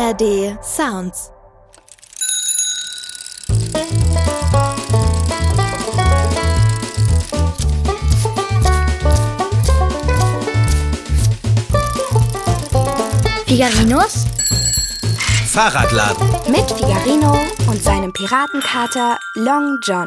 ARD Sounds. Figarinos Fahrradladen mit Figarino und seinem Piratenkater Long John.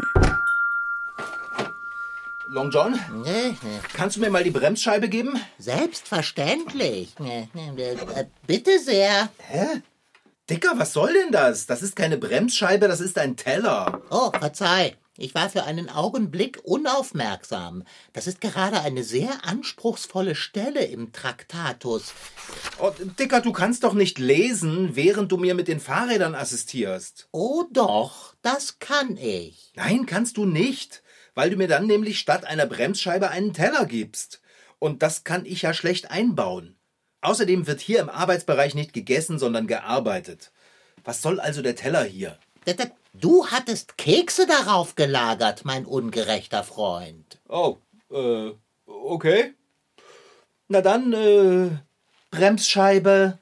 Long John, kannst du mir mal die Bremsscheibe geben? Selbstverständlich. Bitte sehr. Hä? Dicker, was soll denn das? Das ist keine Bremsscheibe, das ist ein Teller. Oh, verzeih. Ich war für einen Augenblick unaufmerksam. Das ist gerade eine sehr anspruchsvolle Stelle im Traktatus. Oh, Dicker, du kannst doch nicht lesen, während du mir mit den Fahrrädern assistierst. Oh doch, das kann ich. Nein, kannst du nicht, weil du mir dann nämlich statt einer Bremsscheibe einen Teller gibst. Und das kann ich ja schlecht einbauen. Außerdem wird hier im Arbeitsbereich nicht gegessen, sondern gearbeitet. Was soll also der Teller hier? Du hattest Kekse darauf gelagert, mein ungerechter Freund. Oh, okay. Na dann, Bremsscheibe.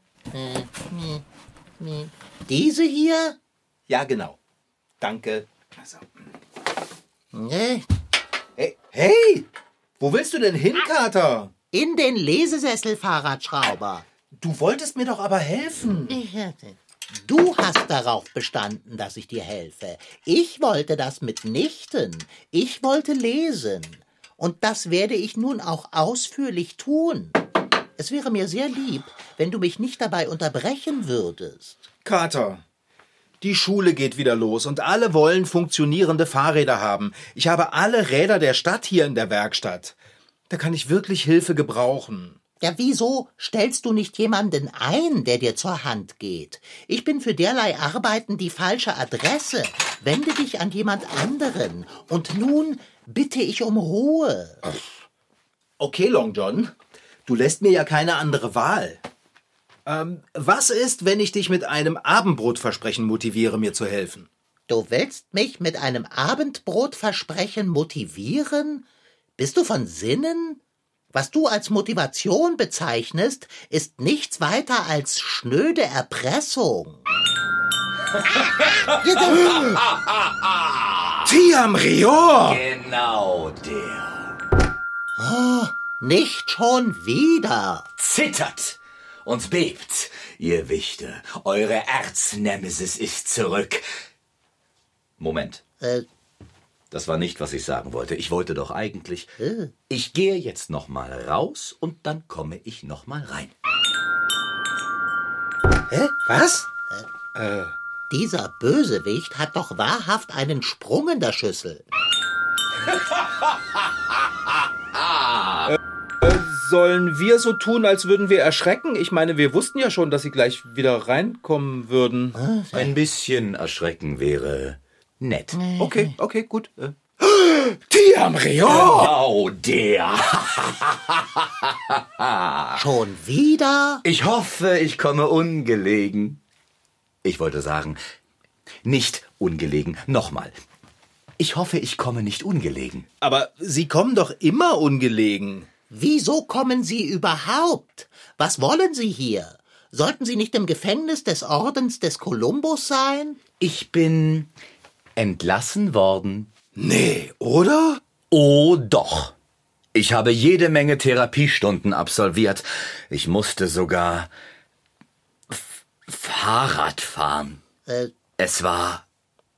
Diese hier? Ja, genau. Danke. Also. Nee. Hey, wo willst du denn hin, Kater? In den Lesesessel-Fahrradschrauber. Du wolltest mir doch aber helfen. Du hast darauf bestanden, dass ich dir helfe. Ich wollte das mitnichten. Ich wollte lesen. Und das werde ich nun auch ausführlich tun. Es wäre mir sehr lieb, wenn du mich nicht dabei unterbrechen würdest. Kater, die Schule geht wieder los und alle wollen funktionierende Fahrräder haben. Ich habe alle Räder der Stadt hier in der Werkstatt. Da kann ich wirklich Hilfe gebrauchen. Ja, wieso stellst du nicht jemanden ein, der dir zur Hand geht? Ich bin für derlei Arbeiten die falsche Adresse. Wende dich an jemand anderen. Und nun bitte ich um Ruhe. Okay, Long John, du lässt mir ja keine andere Wahl. Was ist, wenn ich dich mit einem Abendbrotversprechen motiviere, mir zu helfen? Du willst mich mit einem Abendbrotversprechen motivieren? Bist du von Sinnen? Was du als Motivation bezeichnest, ist nichts weiter als schnöde Erpressung. Tiam Rior! Genau der. Oh, nicht schon wieder. Zittert und bebt, ihr Wichte. Eure Erznemesis ist zurück. Moment. Das war nicht, was ich sagen wollte. Ich wollte doch eigentlich... Ich gehe jetzt noch mal raus und dann komme ich noch mal rein. Hä? Was? Dieser Bösewicht hat doch wahrhaft einen Sprung in der Schüssel. Sollen wir so tun, als würden wir erschrecken? Ich meine, wir wussten ja schon, dass sie gleich wieder reinkommen würden. Ein bisschen erschrecken wäre nett. Okay, gut. Tiam Rior! Genau der. Schon wieder? Ich hoffe, ich komme ungelegen. Ich wollte sagen, nicht ungelegen. Nochmal. Ich hoffe, ich komme nicht ungelegen. Aber Sie kommen doch immer ungelegen. Wieso kommen Sie überhaupt? Was wollen Sie hier? Sollten Sie nicht im Gefängnis des Ordens des Kolumbus sein? Ich bin entlassen worden. Nee, oder? Oh doch. Ich habe jede Menge Therapiestunden absolviert. Ich musste sogar Fahrrad fahren. Es war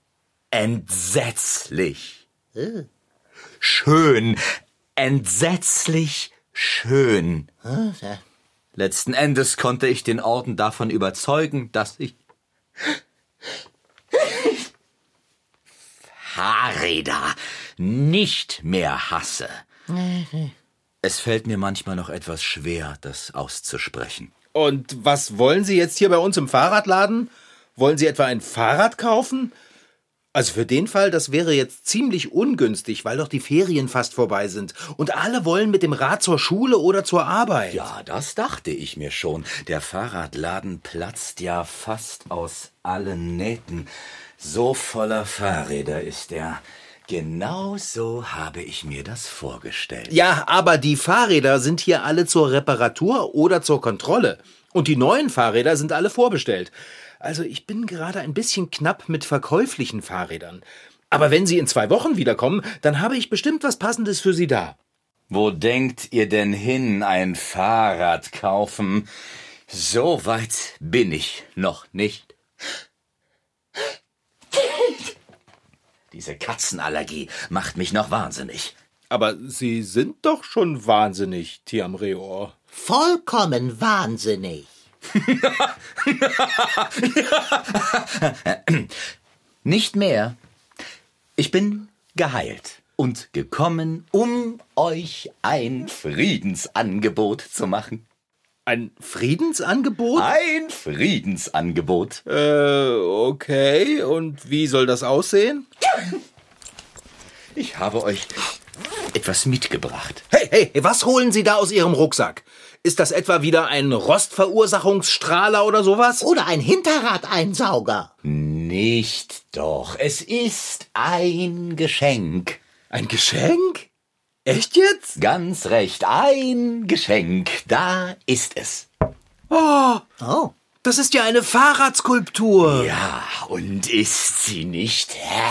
entsetzlich. Schön. Entsetzlich schön. Letzten Endes konnte ich den Orden davon überzeugen, dass ich Fahrräder nicht mehr hasse. Es fällt mir manchmal noch etwas schwer, das auszusprechen. Und was wollen Sie jetzt hier bei uns im Fahrradladen? Wollen Sie etwa ein Fahrrad kaufen? Also für den Fall, das wäre jetzt ziemlich ungünstig, weil doch die Ferien fast vorbei sind. Und alle wollen mit dem Rad zur Schule oder zur Arbeit. Ja, das dachte ich mir schon. Der Fahrradladen platzt ja fast aus allen Nähten. So voller Fahrräder ist er. Genau so habe ich mir das vorgestellt. Ja, aber die Fahrräder sind hier alle zur Reparatur oder zur Kontrolle. Und die neuen Fahrräder sind alle vorbestellt. Also ich bin gerade ein bisschen knapp mit verkäuflichen Fahrrädern. Aber wenn Sie in 2 Wochen wiederkommen, dann habe ich bestimmt was Passendes für Sie da. Wo denkt ihr denn hin, ein Fahrrad kaufen? So weit bin ich noch nicht. Diese Katzenallergie macht mich noch wahnsinnig. Aber Sie sind doch schon wahnsinnig, Tiam Reor. Vollkommen wahnsinnig. Nicht mehr. Ich bin geheilt und gekommen, um euch ein Friedensangebot zu machen. Ein Friedensangebot? Ein Friedensangebot. Okay. Und wie soll das aussehen? Ich habe euch etwas mitgebracht. Hey, was holen Sie da aus Ihrem Rucksack? Ist das etwa wieder ein Rostverursachungsstrahler oder sowas? Oder ein Hinterradeinsauger. Nicht doch. Es ist ein Geschenk. Ein Geschenk? Echt jetzt? Ganz recht, ein Geschenk. Da ist es. Oh, Oh, das ist ja eine Fahrradskulptur. Ja, und ist sie nicht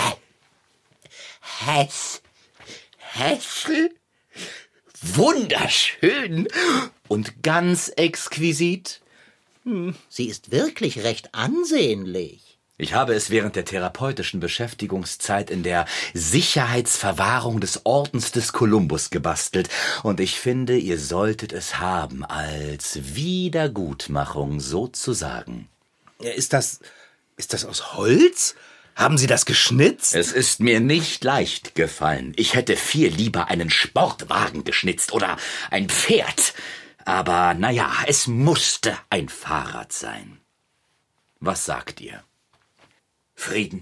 hässlich? Wunderschön und ganz exquisit. sie ist wirklich recht ansehnlich. Ich habe es während der therapeutischen Beschäftigungszeit in der Sicherheitsverwahrung des Ordens des Kolumbus gebastelt. Und ich finde, ihr solltet es haben als Wiedergutmachung sozusagen. Ja, ist das aus Holz? Haben Sie das geschnitzt? Es ist mir nicht leicht gefallen. Ich hätte viel lieber einen Sportwagen geschnitzt oder ein Pferd. Aber naja, es musste ein Fahrrad sein. Was sagt ihr? Frieden?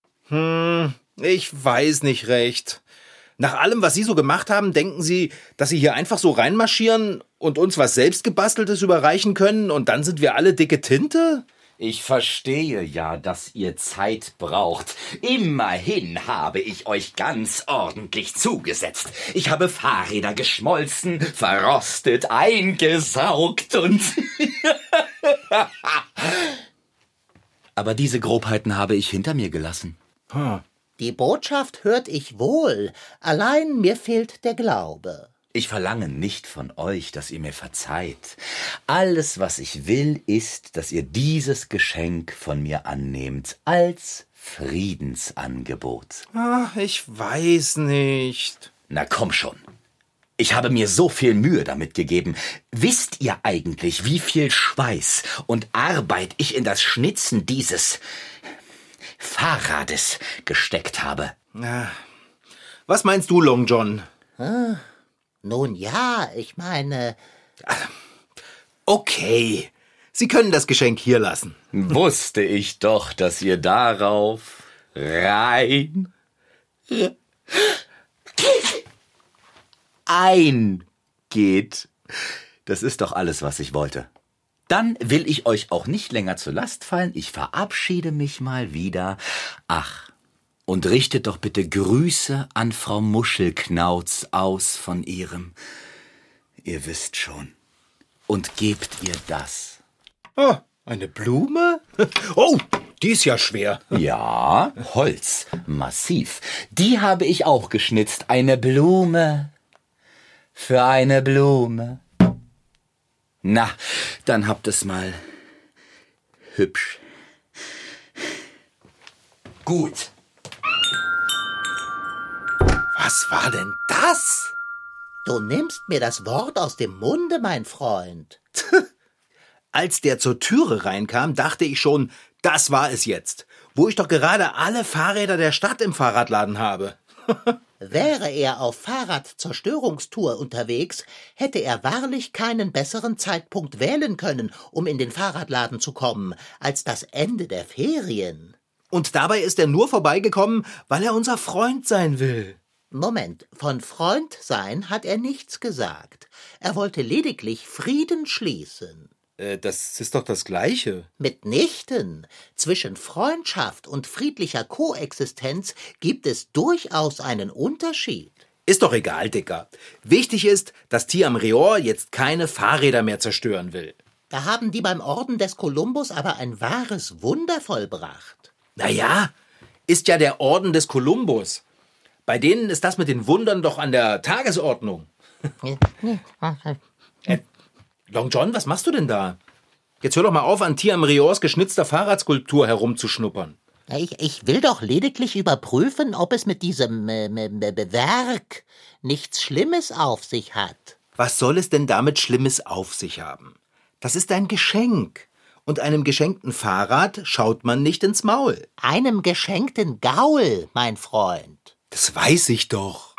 Ich weiß nicht recht. Nach allem, was Sie so gemacht haben, denken Sie, dass Sie hier einfach so reinmarschieren und uns was Selbstgebasteltes überreichen können und dann sind wir alle dicke Tinte? Ich verstehe ja, dass ihr Zeit braucht. Immerhin habe ich euch ganz ordentlich zugesetzt. Ich habe Fahrräder geschmolzen, verrostet, eingesaugt und... Aber diese Grobheiten habe ich hinter mir gelassen. Die Botschaft hört ich wohl, allein mir fehlt der Glaube. Ich verlange nicht von euch, dass ihr mir verzeiht. Alles, was ich will, ist, dass ihr dieses Geschenk von mir annehmt als Friedensangebot. Ich weiß nicht. Na komm schon. Ich habe mir so viel Mühe damit gegeben. Wisst ihr eigentlich, wie viel Schweiß und Arbeit ich in das Schnitzen dieses Fahrrades gesteckt habe? Was meinst du, Long John? Nun ja, ich meine, Okay, Sie können das Geschenk hier lassen. Wusste ich doch, dass ihr darauf eingeht. Das ist doch alles, was ich wollte. Dann will ich euch auch nicht länger zur Last fallen. Ich verabschiede mich mal wieder. Ach, und richtet doch bitte Grüße an Frau Muschelknauz aus von ihrem... Ihr wisst schon. Und gebt ihr das. Oh, eine Blume? Oh, die ist ja schwer. Ja, Holz, massiv. Die habe ich auch geschnitzt. Eine Blume für eine Blume. Na, dann habt es mal hübsch. Gut. Was war denn das? du nimmst mir das Wort aus dem Munde, mein Freund. Als der zur Türe reinkam, dachte ich schon, das war es jetzt, wo ich doch gerade alle Fahrräder der Stadt im Fahrradladen habe. Wäre er auf Fahrradzerstörungstour unterwegs, hätte er wahrlich keinen besseren Zeitpunkt wählen können, um in den Fahrradladen zu kommen, als das Ende der Ferien. Und dabei ist er nur vorbeigekommen, weil er unser Freund sein will. Moment, von Freund sein hat er nichts gesagt. Er wollte lediglich Frieden schließen. Das ist doch das Gleiche. Mitnichten. Zwischen Freundschaft und friedlicher Koexistenz gibt es durchaus einen Unterschied. Ist doch egal, Dicker. Wichtig ist, dass Tiam Rior jetzt keine Fahrräder mehr zerstören will. Da haben die beim Orden des Kolumbus aber ein wahres Wunder vollbracht. Naja, ist ja der Orden des Kolumbus. Bei denen ist das mit den Wundern doch an der Tagesordnung. Long John, was machst du denn da? Jetzt hör doch mal auf, an Tiam Riors geschnitzter Fahrradskulptur herumzuschnuppern. Ich will doch lediglich überprüfen, ob es mit diesem Werk nichts Schlimmes auf sich hat. Was soll es denn damit Schlimmes auf sich haben? Das ist ein Geschenk. Und einem geschenkten Fahrrad schaut man nicht ins Maul. Einem geschenkten Gaul, mein Freund. Das weiß ich doch.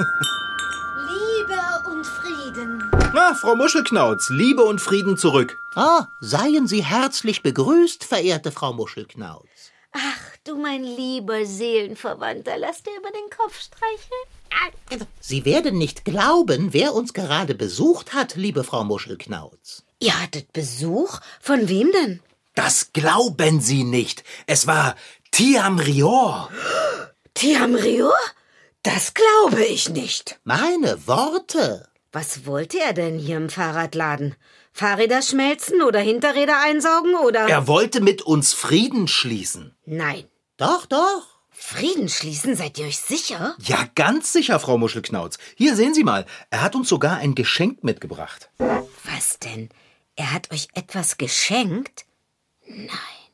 Liebe und Frieden. Na, Frau Muschelknauz, Liebe und Frieden zurück. Seien Sie herzlich begrüßt, verehrte Frau Muschelknauz. Ach, du mein lieber Seelenverwandter, lass dir über den Kopf streicheln. Sie werden nicht glauben, wer uns gerade besucht hat, liebe Frau Muschelknauz. Ihr hattet Besuch? Von wem denn? Das glauben Sie nicht. Es war Tiam Rior. Tiam Rior? Das glaube ich nicht. Meine Worte. Was wollte er denn hier im Fahrradladen? Fahrräder schmelzen oder Hinterräder einsaugen oder... Er wollte mit uns Frieden schließen. Nein. Doch. Frieden schließen, seid ihr euch sicher? Ja, ganz sicher, Frau Muschelknauz. Hier, sehen Sie mal. Er hat uns sogar ein Geschenk mitgebracht. Was denn? Er hat euch etwas geschenkt? Nein.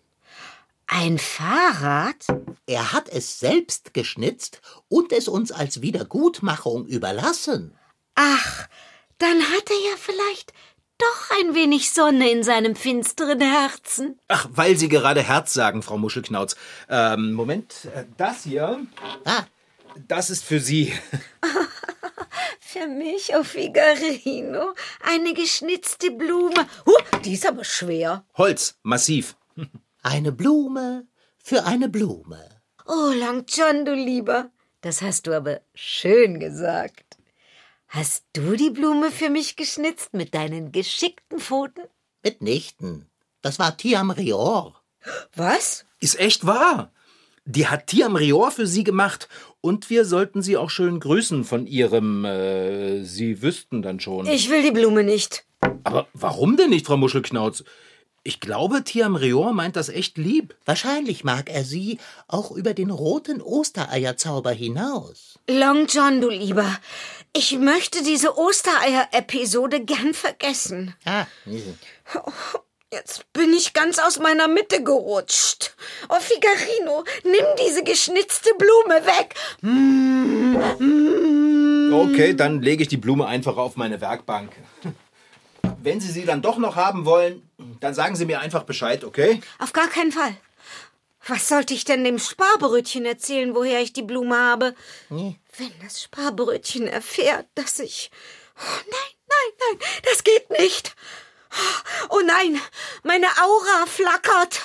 Ein Fahrrad? Er hat es selbst geschnitzt und es uns als Wiedergutmachung überlassen. Ach, dann hat er ja vielleicht doch ein wenig Sonne in seinem finsteren Herzen. Ach, weil Sie gerade Herz sagen, Frau Muschelknauz. Moment, das hier, das ist für Sie. Für mich, oh Figarino, eine geschnitzte Blume. Die ist aber schwer. Holz, massiv. Eine Blume für eine Blume. Oh, Long John, du Lieber, das hast du aber schön gesagt. Hast du die Blume für mich geschnitzt mit deinen geschickten Pfoten? Mitnichten. Das war Tiam Rior. Was? Ist echt wahr. Die hat Tiam Rior für Sie gemacht. Und wir sollten Sie auch schön grüßen von Ihrem, Sie wüssten dann schon. Ich will die Blume nicht. Aber warum denn nicht, Frau Muschelknauz? Ich glaube, Tiam Rior meint das echt lieb. Wahrscheinlich mag er sie auch über den roten Ostereierzauber hinaus. Long John, du Lieber, ich möchte diese Ostereier-Episode gern vergessen. Jetzt bin ich ganz aus meiner Mitte gerutscht. Oh, Figarino, nimm diese geschnitzte Blume weg. Okay, dann lege ich die Blume einfach auf meine Werkbank. Wenn Sie sie dann doch noch haben wollen, dann sagen Sie mir einfach Bescheid, okay? Auf gar keinen Fall. Was sollte ich denn dem Sparbrötchen erzählen, woher ich die Blume habe? Wenn das Sparbrötchen erfährt, dass ich... Oh, nein, das geht nicht. Oh nein, meine Aura flackert.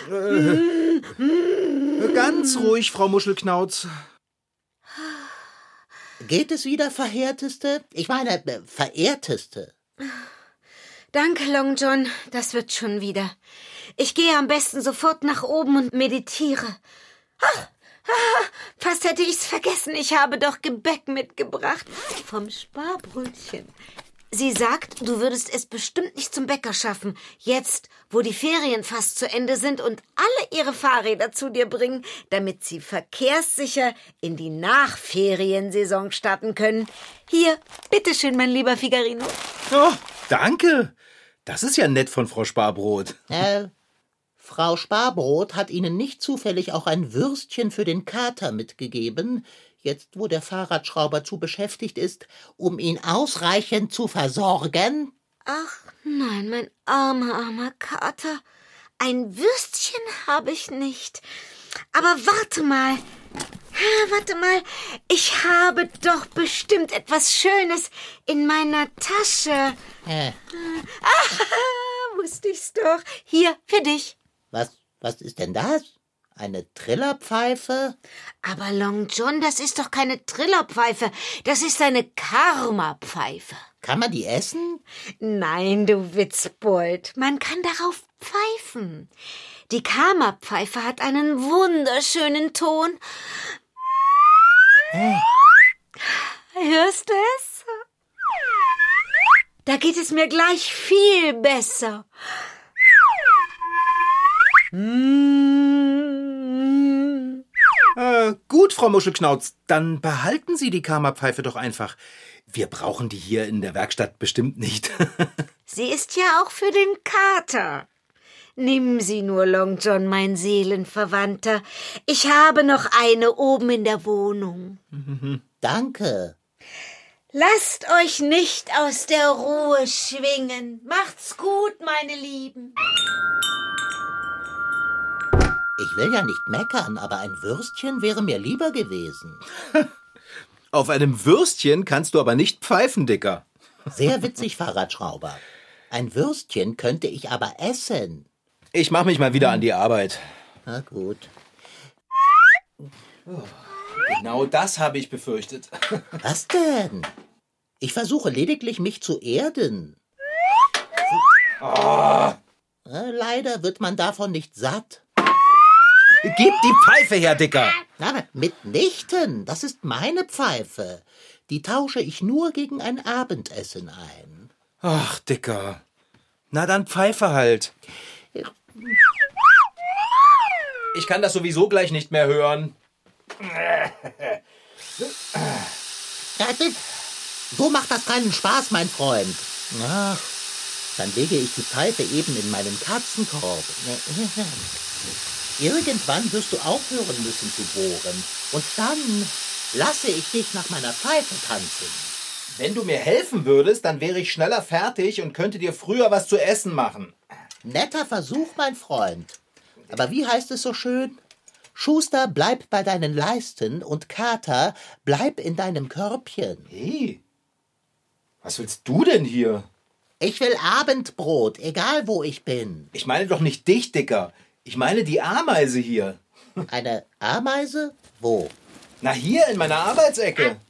Ganz ruhig, Frau Muschelknauz. Geht es wieder, Verehrteste? Ich meine, Verehrteste. Danke, Long John, das wird schon wieder. Ich gehe am besten sofort nach oben und meditiere. Fast hätte ich's vergessen, ich habe doch Gebäck mitgebracht vom Sparbrötchen. Sie sagt, du würdest es bestimmt nicht zum Bäcker schaffen, jetzt, wo die Ferien fast zu Ende sind und alle ihre Fahrräder zu dir bringen, damit sie verkehrssicher in die Nachferiensaison starten können. Hier, bitteschön, mein lieber Figarino. Oh, danke. Das ist ja nett von Frau Sparbrot. Frau Sparbrot hat Ihnen nicht zufällig auch ein Würstchen für den Kater mitgegeben, jetzt wo der Fahrradschrauber zu beschäftigt ist, um ihn ausreichend zu versorgen? Ach nein, mein armer Kater. Ein Würstchen habe ich nicht. Aber warte mal, ich habe doch bestimmt etwas Schönes in meiner Tasche. Wusste ich's doch. Hier, für dich. Was ist denn das? Eine Trillerpfeife? Aber Long John, das ist doch keine Trillerpfeife. Das ist eine Karmapfeife. Kann man die essen? Nein, du Witzbold, man kann darauf pfeifen. Die Kamerpfeife hat einen wunderschönen Ton. Hörst du es? Da geht es mir gleich viel besser. Gut, Frau Muschelknauz, dann behalten Sie die Kamerpfeife doch einfach. Wir brauchen die hier in der Werkstatt bestimmt nicht. Sie ist ja auch für den Kater. Nimm sie nur, Long John, mein Seelenverwandter. Ich habe noch eine oben in der Wohnung. Danke. Lasst euch nicht aus der Ruhe schwingen. Macht's gut, meine Lieben. Ich will ja nicht meckern, aber ein Würstchen wäre mir lieber gewesen. Auf einem Würstchen kannst du aber nicht pfeifen, Dicker. Sehr witzig, Fahrradschrauber. Ein Würstchen könnte ich aber essen. Ich mach mich mal wieder an die Arbeit. Na gut. Genau das habe ich befürchtet. Was denn? Ich versuche lediglich, mich zu erden. Leider wird man davon nicht satt. Gib die Pfeife her, Dicker! Aber mitnichten, das ist meine Pfeife. Die tausche ich nur gegen ein Abendessen ein. Ach, Dicker. Na dann Pfeife halt. Ich kann das sowieso gleich nicht mehr hören. So macht das keinen Spaß, mein Freund. Ach, dann lege ich die Pfeife eben in meinen Katzenkorb. Irgendwann wirst du aufhören müssen zu bohren. Und dann lasse ich dich nach meiner Pfeife tanzen. Wenn du mir helfen würdest, dann wäre ich schneller fertig und könnte dir früher was zu essen machen. Netter Versuch, mein Freund. Aber wie heißt es so schön? Schuster, bleib bei deinen Leisten und Kater, bleib in deinem Körbchen. Hey, was willst du denn hier? Ich will Abendbrot, egal wo ich bin. Ich meine doch nicht dich, Dicker. Ich meine die Ameise hier. Eine Ameise? Wo? Na, hier in meiner Arbeitsecke.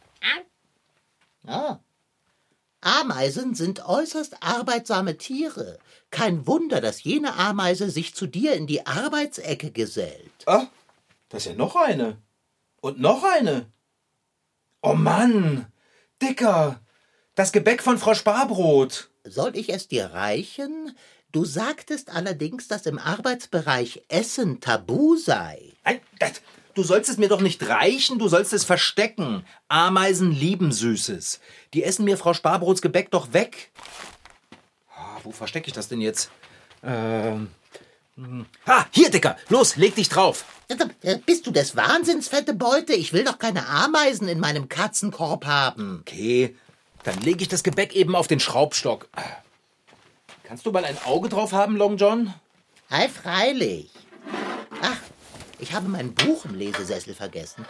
Ah. Ameisen sind äußerst arbeitsame Tiere. Kein Wunder, dass jene Ameise sich zu dir in die Arbeitsecke gesellt. Ah, da ist ja noch eine. Und noch eine. Oh Mann, Dicker, das Gebäck von Frau Sparbrot. Soll ich es dir reichen? Du sagtest allerdings, dass im Arbeitsbereich Essen tabu sei. Nein, du sollst es mir doch nicht reichen, du sollst es verstecken. Ameisen lieben Süßes. Die essen mir Frau Sparbrots Gebäck doch weg. Wo verstecke ich das denn jetzt? Hier, Dicker, los, leg dich drauf. Bist du des Wahnsinns, fette Beute? Ich will doch keine Ameisen in meinem Katzenkorb haben. Okay, dann lege ich das Gebäck eben auf den Schraubstock. Kannst du mal ein Auge drauf haben, Long John? Ei, freilich. Ach, ich habe mein Buch im Lesesessel vergessen.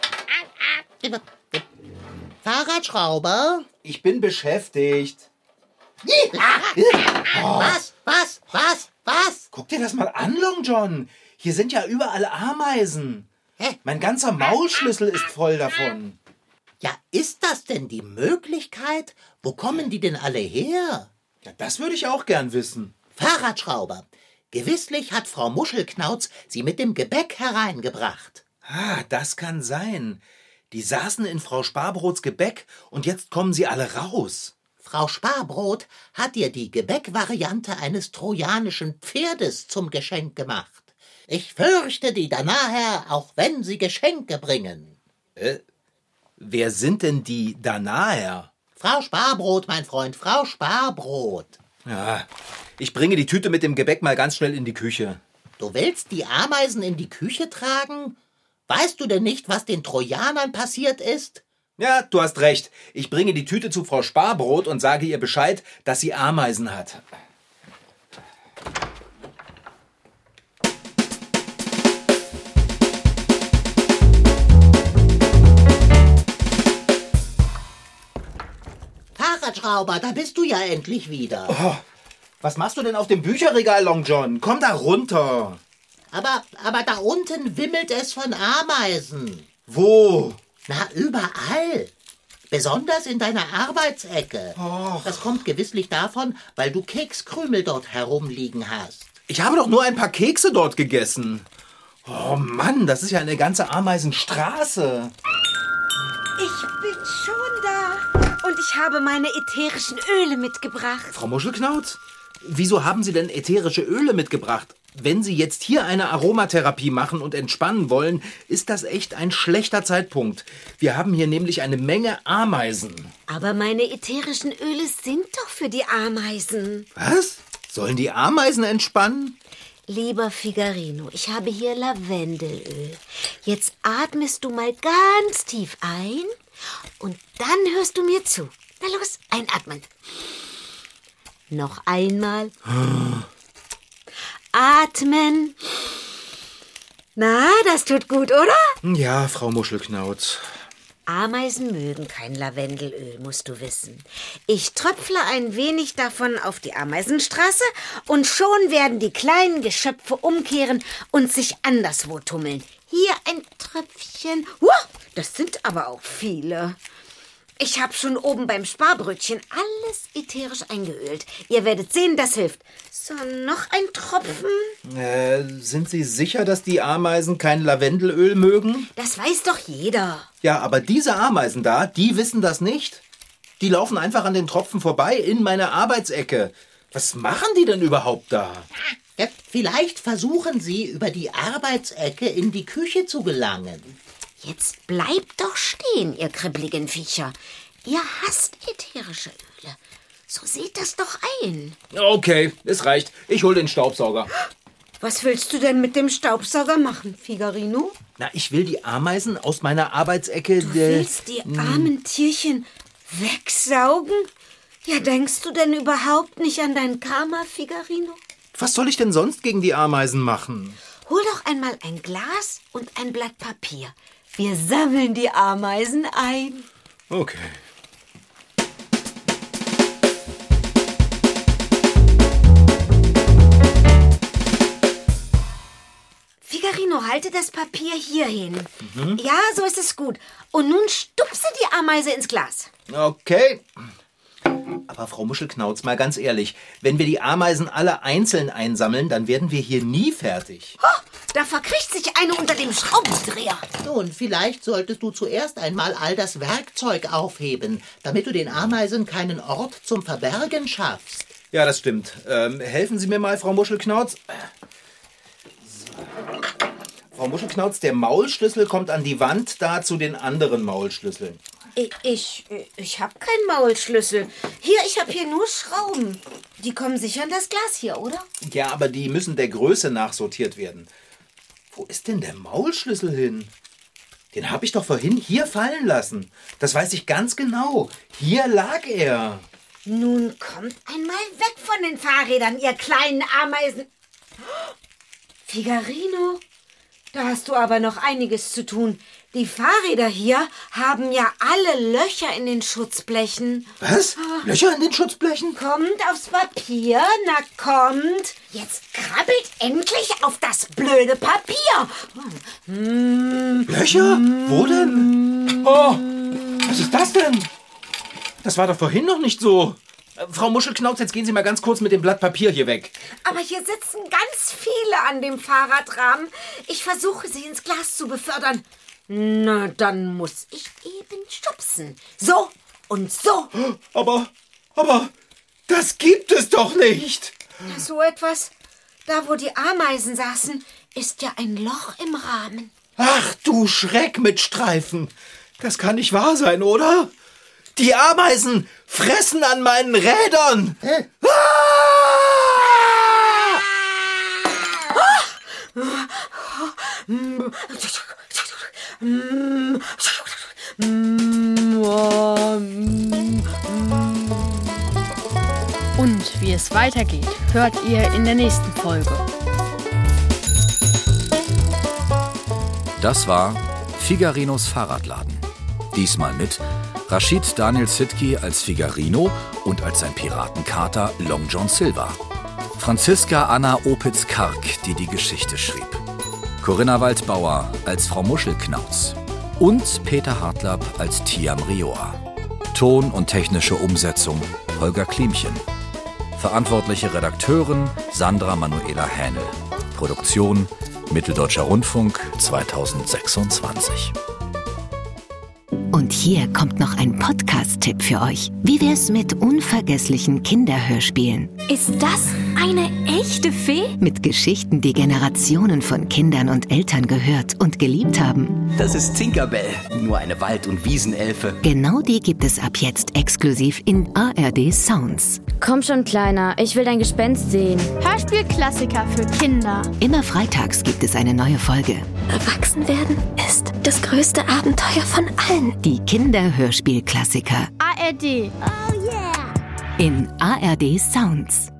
Fahrradschrauber? Ich bin beschäftigt. Was? Guck dir das mal an, Long John. Hier sind ja überall Ameisen. Hä? Mein ganzer Maulschlüssel ist voll davon. Ja, ist das denn die Möglichkeit? Wo kommen die denn alle her? Ja, das würde ich auch gern wissen. Fahrradschrauber, gewisslich hat Frau Muschelknauz sie mit dem Gebäck hereingebracht. Das kann sein. Die saßen in Frau Sparbrots Gebäck und jetzt kommen sie alle raus. Frau Sparbrot hat dir die Gebäckvariante eines trojanischen Pferdes zum Geschenk gemacht. Ich fürchte die Danaher, auch wenn sie Geschenke bringen. Wer sind denn die Danaher? Frau Sparbrot, mein Freund, Frau Sparbrot. Ja, ich bringe die Tüte mit dem Gebäck mal ganz schnell in die Küche. Du willst die Ameisen in die Küche tragen? Weißt du denn nicht, was den Trojanern passiert ist? Ja, du hast recht. Ich bringe die Tüte zu Frau Sparbrot und sage ihr Bescheid, dass sie Ameisen hat. Fahrradschrauber, da bist du ja endlich wieder. Oh, was machst du denn auf dem Bücherregal, Long John? Komm da runter. Aber da unten wimmelt es von Ameisen. Wo? Na, überall. Besonders in deiner Arbeitsecke. Och. Das kommt gewisslich davon, weil du Kekskrümel dort herumliegen hast. Ich habe doch nur ein paar Kekse dort gegessen. Oh Mann, das ist ja eine ganze Ameisenstraße. Ich bin schon da. Und ich habe meine ätherischen Öle mitgebracht. Frau Muschelknauz, wieso haben Sie denn ätherische Öle mitgebracht? Wenn Sie jetzt hier eine Aromatherapie machen und entspannen wollen, ist das echt ein schlechter Zeitpunkt. Wir haben hier nämlich eine Menge Ameisen. Aber meine ätherischen Öle sind doch für die Ameisen. Was? Sollen die Ameisen entspannen? Lieber Figarino, ich habe hier Lavendelöl. Jetzt atmest du mal ganz tief ein und dann hörst du mir zu. Na los, einatmen. Noch einmal. Atmen. Na, das tut gut, oder? Ja, Frau Muschelknauz. Ameisen mögen kein Lavendelöl, musst du wissen. Ich tröpfle ein wenig davon auf die Ameisenstraße und schon werden die kleinen Geschöpfe umkehren und sich anderswo tummeln. Hier ein Tröpfchen. Das sind aber auch viele. Ich habe schon oben beim Sparbrötchen alles ätherisch eingeölt. Ihr werdet sehen, das hilft. So, noch ein Tropfen. Sind Sie sicher, dass die Ameisen kein Lavendelöl mögen? Das weiß doch jeder. Ja, aber diese Ameisen da, die wissen das nicht. Die laufen einfach an den Tropfen vorbei in meine Arbeitsecke. Was machen die denn überhaupt da? Ja, vielleicht versuchen sie, über die Arbeitsecke in die Küche zu gelangen. Jetzt bleibt doch stehen, ihr kribbligen Viecher. Ihr hasst ätherische Öle. So seht das doch ein. Okay, es reicht. Ich hol den Staubsauger. Was willst du denn mit dem Staubsauger machen, Figarino? Na, ich will die Ameisen aus meiner Arbeitsecke... Du willst die armen Tierchen wegsaugen? Ja, denkst du denn überhaupt nicht an dein Karma, Figarino? Was soll ich denn sonst gegen die Ameisen machen? Hol doch einmal ein Glas und ein Blatt Papier. Wir sammeln die Ameisen ein. Okay. Figarino, halte das Papier hier hin. Ja, so ist es gut. Und nun stupse die Ameise ins Glas. Okay. Aber Frau Muschelknauz, mal ganz ehrlich, wenn wir die Ameisen alle einzeln einsammeln, dann werden wir hier nie fertig. Da verkriecht sich eine unter dem Schraubendreher. Nun, vielleicht solltest du zuerst einmal all das Werkzeug aufheben, damit du den Ameisen keinen Ort zum Verbergen schaffst. Ja, das stimmt. Helfen Sie mir mal, Frau Muschelknauz. Frau Muschelknauz, der Maulschlüssel kommt an die Wand, da zu den anderen Maulschlüsseln. Ich habe keinen Maulschlüssel. Ich habe hier nur Schrauben. Die kommen sicher an das Glas hier, oder? Ja, aber die müssen der Größe nach sortiert werden. Wo ist denn der Maulschlüssel hin? Den habe ich doch vorhin hier fallen lassen. Das weiß ich ganz genau. Hier lag er. Nun kommt einmal weg von den Fahrrädern, ihr kleinen Ameisen. Figarino, da hast du aber noch einiges zu tun. Die Fahrräder hier haben ja alle Löcher in den Schutzblechen. Was? Löcher in den Schutzblechen? Kommt aufs Papier, na kommt. Jetzt krabbelt endlich auf das blöde Papier. Löcher? Wo denn? Oh, was ist das denn? Das war doch vorhin noch nicht so. Frau Muschelknauz, jetzt gehen Sie mal ganz kurz mit dem Blatt Papier hier weg. Aber hier sitzen ganz viele an dem Fahrradrahmen. Ich versuche, sie ins Glas zu befördern. Na, dann muss ich eben stupsen. So und so. Aber, das gibt es doch nicht. So etwas, da wo die Ameisen saßen, ist ja ein Loch im Rahmen. Ach du Schreck mit Streifen. Das kann nicht wahr sein, oder? Die Ameisen fressen an meinen Rädern. Und wie es weitergeht, hört ihr in der nächsten Folge. Das war Figarinos Fahrradladen. Diesmal mit Rashid Daniel Sidki als Figarino und als sein Piratenkater Long John Silver. Franziska Anna Opitz-Karg, die die Geschichte schrieb. Corinna Waldbauer als Frau Muschelknauz. Und Peter Hartlapp als Tiam Rioa. Ton- und technische Umsetzung Holger Klimchen. Verantwortliche Redakteurin Sandra Manuela Hähnel. Produktion Mitteldeutscher Rundfunk 2026. Und hier kommt noch ein Podcast-Tipp für euch. Wie wär's mit unvergesslichen Kinderhörspielen? Ist das eine echte Fee? Mit Geschichten, die Generationen von Kindern und Eltern gehört und geliebt haben. Das ist Tinkerbell, nur eine Wald- und Wiesenelfe. Genau die gibt es ab jetzt exklusiv in ARD Sounds. Komm schon, Kleiner, ich will dein Gespenst sehen. Hörspielklassiker für Kinder. Immer freitags gibt es eine neue Folge. Erwachsen werden ist das größte Abenteuer von allen. Die Kinderhörspielklassiker. ARD. Oh yeah! In ARD Sounds.